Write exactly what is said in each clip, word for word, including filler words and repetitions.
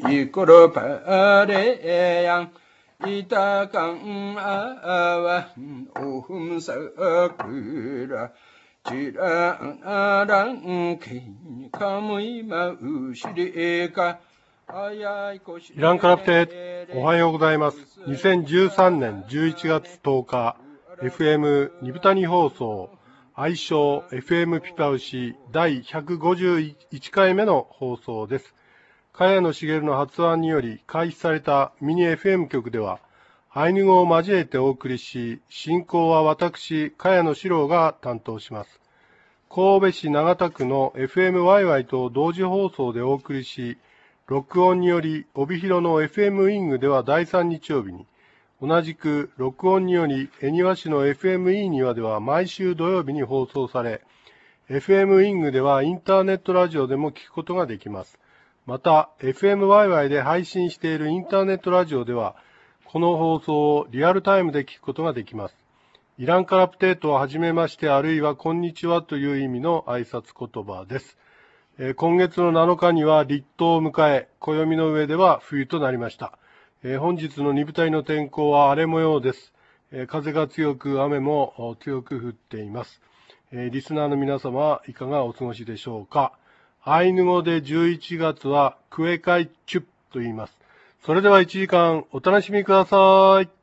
ikoro pare yang itakan awan ohum sakura jirang kin kamui ma ushiri ka。 イランからプテ、おはようございます。にせんじゅうさんねんじゅういちがつとおか、エフエム 二部谷放送、愛称 エフエム ピパウシだいひゃくごじゅういちかいめの放送です。茅野茂の発案により開始されたミニ エフエム 局では、アイヌ語を交えてお送りし、進行は私、茅野史郎が担当します。神戸市長田区の エフエムワイワイ と同時放送でお送りし、録音により、帯広の エフエム ウィングではだいさん日曜日に、同じく録音により、恵庭市の エフエムイー 庭では毎週土曜日に放送され、エフエム ウィングではインターネットラジオでも聞くことができます。また、エフエムワイワイ で配信しているインターネットラジオでは、この放送をリアルタイムで聞くことができます。イランカラプテートははじめまして、あるいはこんにちはという意味の挨拶言葉です。えー、今月のなのかには立冬を迎え、暦の上では冬となりました。えー、本日の二部隊の天候は荒れ模様です。えー、風が強く、雨も強く降っています。えー、リスナーの皆様はいかがお過ごしでしょうか。アイヌ語でじゅういちがつはクエカイチュッと言います。それではいちじかんお楽しみください。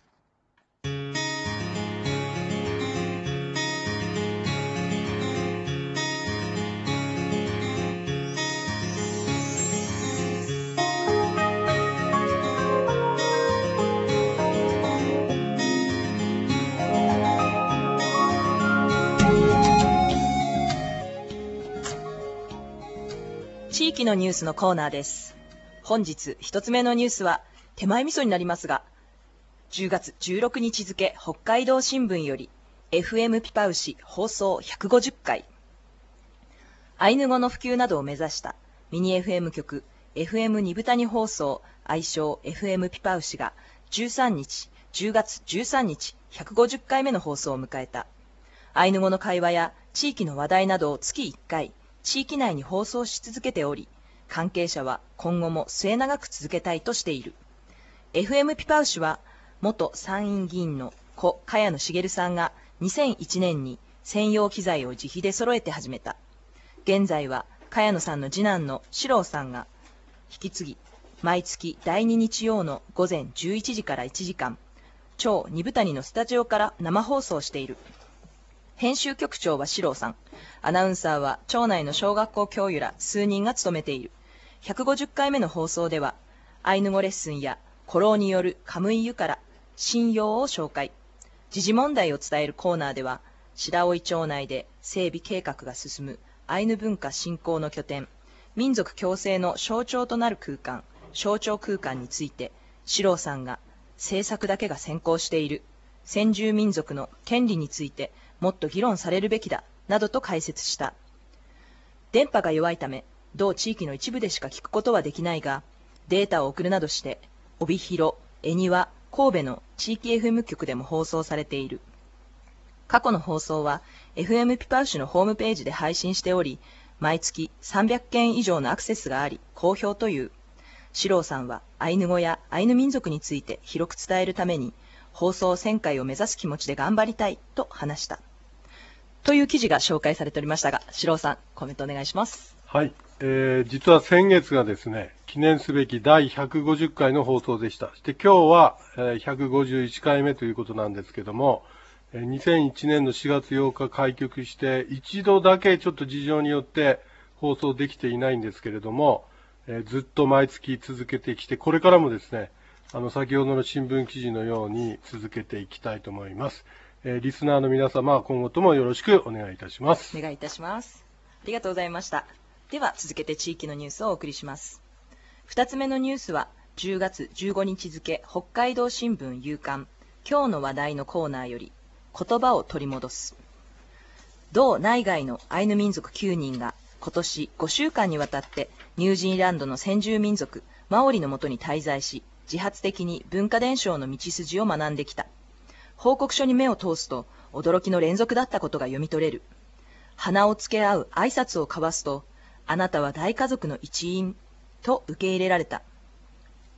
地域のニュースのコーナーです。本日一つ目のニュースは手前味噌になりますが、じゅうがつじゅうろくにち付北海道新聞より エフエム ピパウシ放送ひゃくごじゅっかい、アイヌ語の普及などを目指したミニ エフエム 局 エフエム 二部谷放送愛称 エフエム ピパウシがじゅうさんにちじゅうがつじゅうさんにちひゃくごじゅっかいめの放送を迎えた。アイヌ語の会話や地域の話題などを月いっかい地域内に放送し続けており、関係者は今後も末永く続けたいとしている。エフエム ピパウシは元参院議員の故茅野茂さんがにせんいちねんに専用機材を自費で揃えて始めた。現在は茅野さんの次男の史郎さんが引き継ぎ、毎月だいに日曜の午前じゅういちじからいちじかん、超二部谷のスタジオから生放送している。編集局長は史郎さん、アナウンサーは町内の小学校教諭ら数人が務めている。ひゃくごじゅっかいめの放送では、アイヌ語レッスンや古老によるカムイユから信用を紹介。時事問題を伝えるコーナーでは、白老町内で整備計画が進むアイヌ文化振興の拠点、民族共生の象徴となる空間、象徴空間について、史郎さんが政策だけが先行している、先住民族の権利について、もっと議論されるべきだ、などと解説した。電波が弱いため、同地域の一部でしか聞くことはできないが、データを送るなどして、帯広、恵庭、神戸の地域 エフエム 局でも放送されている。過去の放送は エフエム ピパウシのホームページで配信しており、毎月さんびゃくけん以上のアクセスがあり、好評という。史郎さんはアイヌ語やアイヌ民族について広く伝えるために、放送せんかいを目指す気持ちで頑張りたいと話した。という記事が紹介されておりましたが、史郎さん、コメントお願いします。 はい、えー、実は先月がですね、記念すべきだいひゃくごじゅっかいの放送でした。そして今日は、えー、ひゃくごじゅういちかいめということなんですけども、えー、にせんいちねんのしがつようか開局して、一度だけちょっと事情によって放送できていないんですけれども、えー、ずっと毎月続けてきて、これからもですね、あの先ほどの新聞記事のように続けていきたいと思います。えー、リスナーの皆様、今後ともよろしくお願いいたします。 お願いいたします。ありがとうございました。では続けて地域のニュースをお送りします。二つ目のニュースはじゅうがつじゅうごにち付北海道新聞夕刊今日の話題のコーナーより言葉を取り戻す。同内外のアイヌ民族きゅうにんが今年ごしゅうかんにわたってニュージーランドの先住民族マオリのもとに滞在し、自発的に文化伝承の道筋を学んできた。報告書に目を通すと驚きの連続だったことが読み取れる。鼻をつけ合う挨拶を交わすと、あなたは大家族の一員と受け入れられた。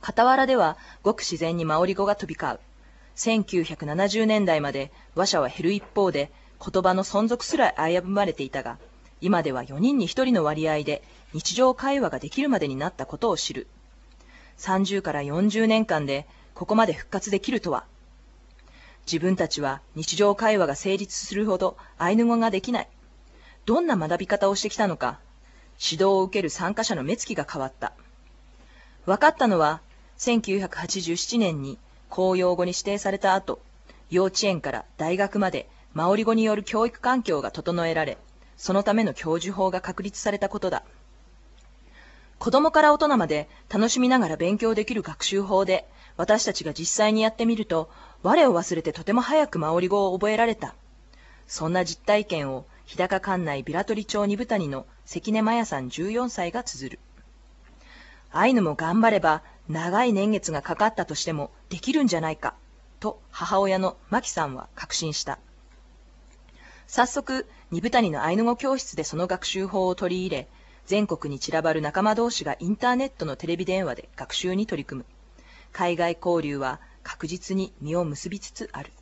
傍らではごく自然にマオリ語が飛び交う。せんきゅうひゃくななじゅうねんだいまで話者は減る一方で、言葉の存続すら危ぶまれていたが、今ではよにんにひとりの割合で日常会話ができるまでになったことを知る。さんじゅうからよんじゅうねんかんでここまで復活できるとは。自分たちは日常会話が成立するほどアイヌ語ができない。どんな学び方をしてきたのか、指導を受ける参加者の目つきが変わった。分かったのは、せんきゅうひゃくはちじゅうななねんに公用語に指定された後、幼稚園から大学までマオリ語による教育環境が整えられ、そのための教授法が確立されたことだ。子供から大人まで楽しみながら勉強できる学習法で、私たちが実際にやってみると、我を忘れてとても早くマオリ語を覚えられた。そんな実体験を日高管内ビラトリ町二部谷の関根麻也さんじゅうよんさいが綴る。アイヌも頑張れば長い年月がかかったとしてもできるんじゃないか、と母親のマキさんは確信した。早速、二部谷のアイヌ語教室でその学習法を取り入れ、全国に散らばる仲間同士がインターネットのテレビ電話で学習に取り組む。海外交流は確実に実を結びつつある。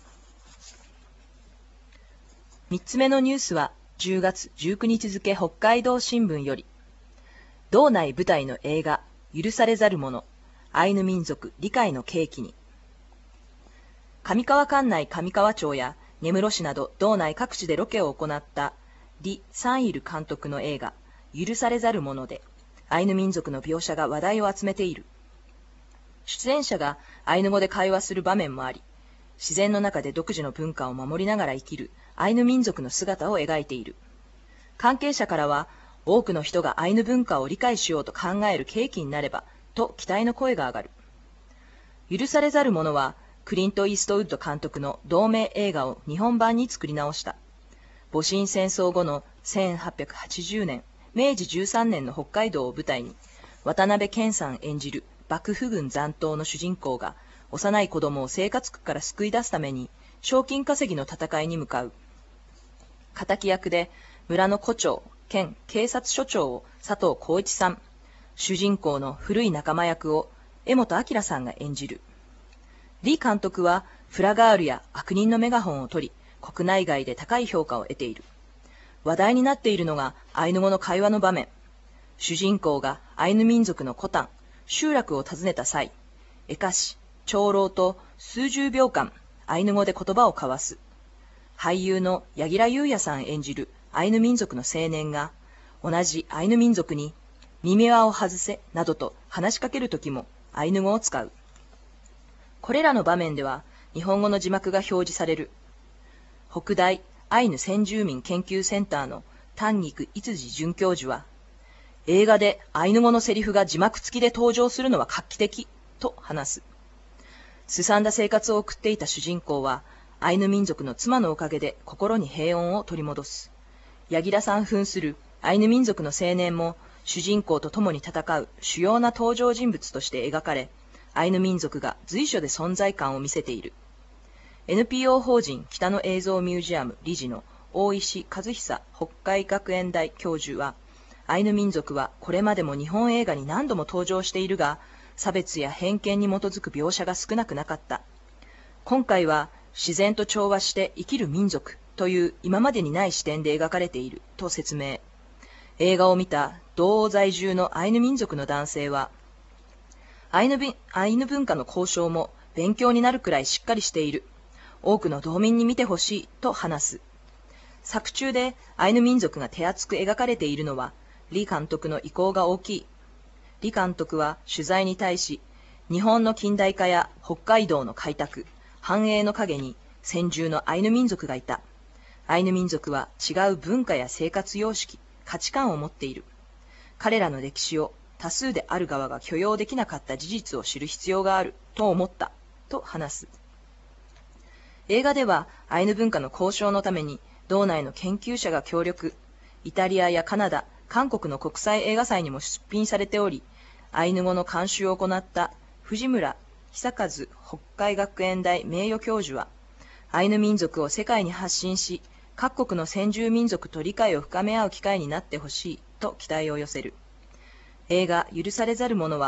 三つ目のニュースはじゅうがつじゅうくにち付北海道新聞より、道内舞台の映画許されざる者、アイヌ民族理解の契機に。上川管内上川町や根室市など道内各地でロケを行ったリ・サンイル監督の映画許されざる者で、アイヌ民族の描写が話題を集めている。出演者がアイヌ語で会話する場面もあり、自然の中で独自の文化を守りながら生きるアイヌ民族の姿を描いている。関係者からは、多くの人がアイヌ文化を理解しようと考える契機になれば、と期待の声が上がる。許されざる者は、クリント・イーストウッド監督の同名映画を日本版に作り直した。戊辰戦争後のせんはっぴゃくはちじゅうねん、めいじじゅうさんねんの北海道を舞台に、渡辺謙さん演じる幕府軍残党の主人公が、幼い子供を生活苦から救い出すために、賞金稼ぎの戦いに向かう。敵役で、村の胡長、兼警察署長を佐藤浩一さん、主人公の古い仲間役を江本明さんが演じる。李監督はフラガールや悪人のメガホンを取り、国内外で高い評価を得ている。話題になっているのがアイヌ語の会話の場面。主人公がアイヌ民族のコタン、集落を訪ねた際、エカシ、長老と数十秒間アイヌ語で言葉を交わす。俳優の柳楽優弥さん演じるアイヌ民族の青年が、同じアイヌ民族に耳輪を外せなどと話しかけるときもアイヌ語を使う。これらの場面では日本語の字幕が表示される。北大アイヌ先住民研究センターの丹菊逸次准教授は、映画でアイヌ語のセリフが字幕付きで登場するのは画期的と話す。すさんだ生活を送っていた主人公は、アイヌ民族の妻のおかげで心に平穏を取り戻す。柳楽さん扮するアイヌ民族の青年も主人公と共に戦う主要な登場人物として描かれ、アイヌ民族が随所で存在感を見せている。エヌピーオー 法人北の映像ミュージアム理事の大石和久北海学園大教授は、アイヌ民族はこれまでも日本映画に何度も登場しているが、差別や偏見に基づく描写が少なくなかった。今回は自然と調和して生きる民族という今までにない視点で描かれていると説明。映画を見た道央在住のアイヌ民族の男性は、アイヌびアイヌ文化の交渉も勉強になるくらいしっかりしている。多くの道民に見てほしいと話す。作中でアイヌ民族が手厚く描かれているのは、李監督の意向が大きい。李監督は取材に対し、日本の近代化や北海道の開拓、繁栄の陰に先住のアイヌ民族がいた。アイヌ民族は違う文化や生活様式、価値観を持っている。彼らの歴史を多数である側が許容できなかった事実を知る必要があると思った、と話す。映画ではアイヌ文化の交渉のために道内の研究者が協力、イタリアやカナダ、韓国の国際映画祭にも出品されており、アイヌ語の監修を行った藤村久和北海学園大名誉教授は、アイヌ民族を世界に発信し、各国の先住民族と理解を深め合う機会になってほしいと期待を寄せる。映画許されざる者は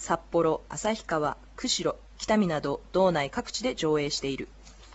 札幌、旭川、釧路、北見など道内各地で上映している。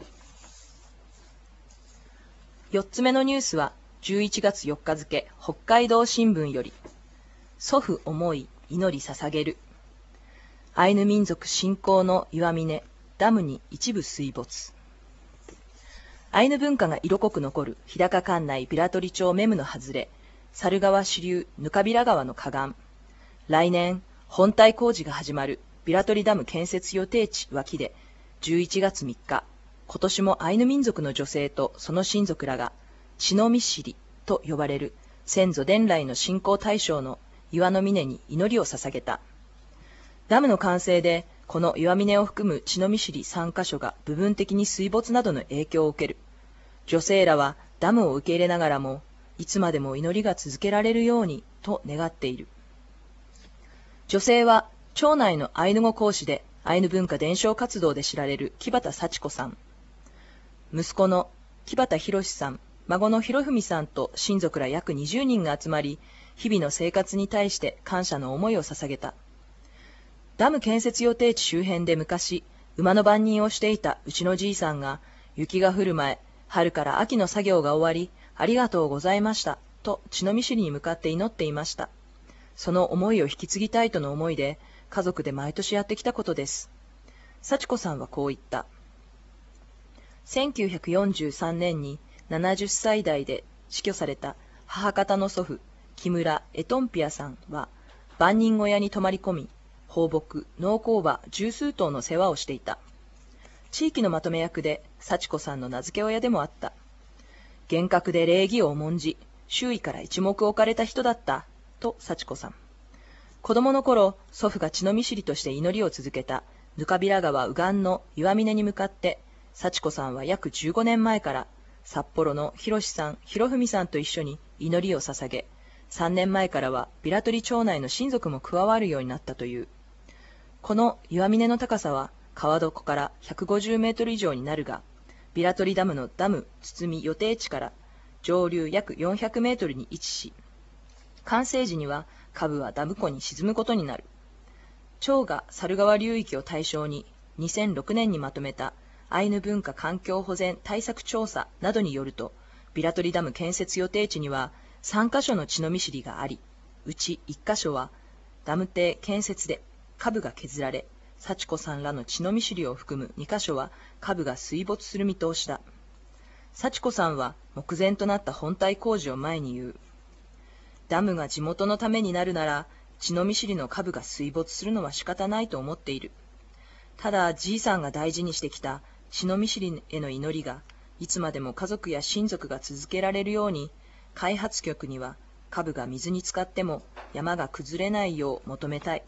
よっつめのニュースはじゅういちがつよっか付、北海道新聞より、祖父思い祈り捧げる。アイヌ民族信仰の岩峰、ダムに一部水没。アイヌ文化が色濃く残る日高管内平取町メムの外れ、猿川支流ぬかびら川の河岸。来年、本体工事が始まる平取ダム建設予定地脇で、じゅういちがつみっか、今年もアイヌ民族の女性とその親族らが、血のみしりと呼ばれる先祖伝来の信仰対象の岩の峰に祈りを捧げた。ダムの完成で、この岩峰を含む血のみしりさんかしょが部分的に水没などの影響を受ける。女性らはダムを受け入れながらも、いつまでも祈りが続けられるようにと願っている。女性は町内のアイヌ語講師でアイヌ文化伝承活動で知られる木畑幸子さん。息子の木畑博さん、孫の博文さんと親族ら約にじゅうにんが集まり、日々の生活に対して感謝の思いを捧げた。ダム建設予定地周辺で昔、馬の番人をしていたうちのじいさんが、雪が降る前、春から秋の作業が終わり、ありがとうございました、と血のみしりに向かって祈っていました。その思いを引き継ぎたいとの思いで、家族で毎年やってきたことです。幸子さんはこう言った。せんきゅうひゃくよんじゅうさんねんにななじゅっさい代で死去された母方の祖父、木村エトンピアさんは、番人小屋に泊まり込み、放牧、農耕馬十数頭の世話をしていた。地域のまとめ役で、幸子さんの名付け親でもあった。厳格で礼儀を重んじ、周囲から一目置かれた人だった、と幸子さん。子供の頃、祖父が血のみしりとして祈りを続けた、ぬかびら川右岸の岩峰に向かって、幸子さんは約じゅうごねんまえから、札幌の博さん、博文さんと一緒に祈りを捧げ、さんねんまえからは平取町内の親族も加わるようになったという。この岩峰の高さは川床からひゃくごじゅうメートル以上になるが、平取ダムのダム包み予定地から上流約よんひゃくメートルに位置し、完成時には下部はダム湖に沈むことになる。町が猿川流域を対象ににせんろくねんにまとめたアイヌ文化環境保全対策調査などによると、平取ダム建設予定地にはさんかしょの血のみしりがあり、うちいっかしょはダム堤建設で下部が削られ、幸子さんらの血のみしりを含むにかしょは下部が水没する見通しだ。幸子さんは目前となった本体工事を前に言う。ダムが地元のためになるなら、血のみしりの下部が水没するのは仕方ないと思っている。ただ、じいさんが大事にしてきた血のみしりへの祈りが、いつまでも家族や親族が続けられるように、開発局には下部が水に浸かっても山が崩れないよう求めたい。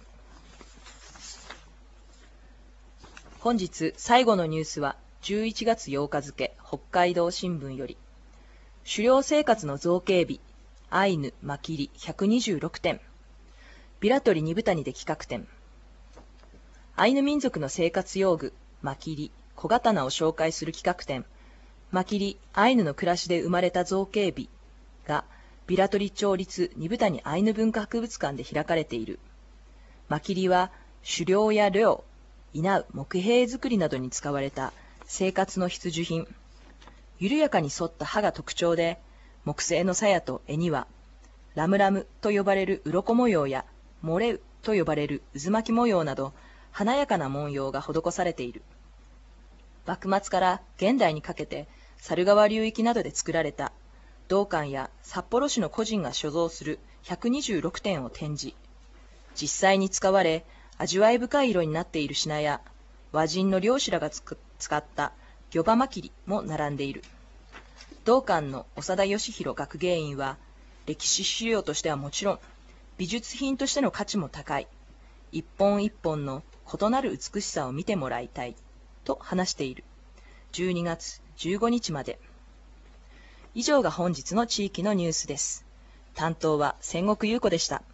本日最後のニュースはじゅういちがつようか付、北海道新聞より、狩猟生活の造形美、アイヌマキリひゃくにじゅうろくてん、平取二部谷で企画展。アイヌ民族の生活用具、マキリ、小刀を紹介する企画展、マキリ、アイヌの暮らしで生まれた造形美が、平取町立二部谷アイヌ文化博物館で開かれている。マキリは、狩猟や猟、稲う木兵作りなどに使われた生活の必需品。緩やかに反った刃が特徴で、木製の鞘と柄には、ラムラムと呼ばれる鱗模様や、モレウと呼ばれる渦巻き模様など、華やかな文様が施されている。幕末から現代にかけて、猿川流域などで作られた、道館や札幌市の個人が所蔵するひゃくにじゅうろくてんを展示。実際に使われ、味わい深い色になっている品や、和人の漁師らがつく使った魚場まきりも並んでいる。道館の長田義弘学芸員は、歴史資料としてはもちろん、美術品としての価値も高い。一本一本の異なる美しさを見てもらいたい、と話している。じゅうにがつじゅうごにちまで。以上が本日の地域のニュースです。担当は千石優子でした。